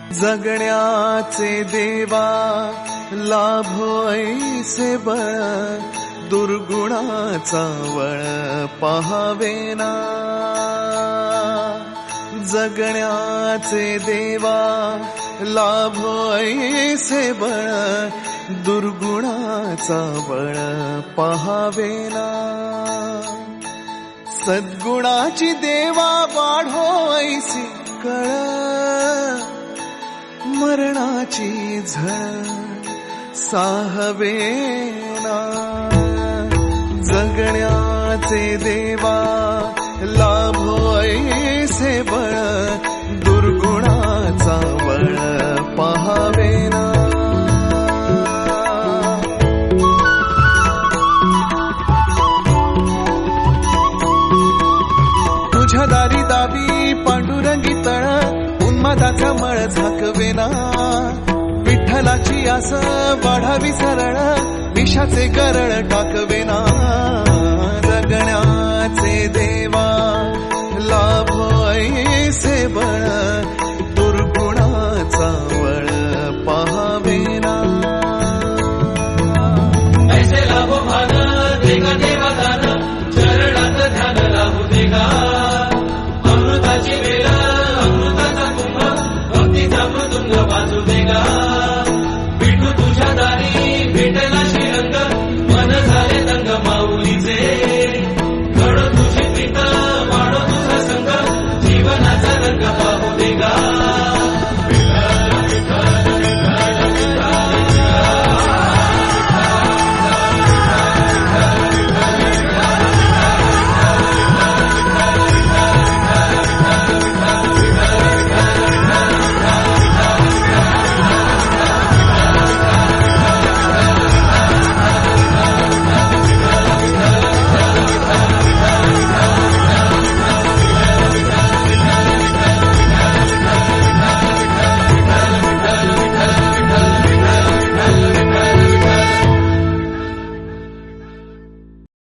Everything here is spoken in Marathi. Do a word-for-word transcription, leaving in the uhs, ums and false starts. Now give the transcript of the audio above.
जगण्याचे देवा लाभो ऐसे बळ, दुर्गुणाचा वळ पहावेना. जगण्याचे देवा लाभो ऐसे बळ, दुर्गुणाचा बळ पहावेना. सद्गुणाची देवा वाढो ऐसी कळ, मरणाची झळ साहवेना. जगण्याचे देवा लाभो ऐसे बळ, दुर्गुणाचा बळ पहावेना. तुझ्या दारी दावी पांडुरंगी तळ, उन्मादाचा मळ झाकवेना. विठ्ठलाची आस वाढावी सरळ, विषाचे गरळ टाकवेना. जगण्याचे देवा लाभो ऐसे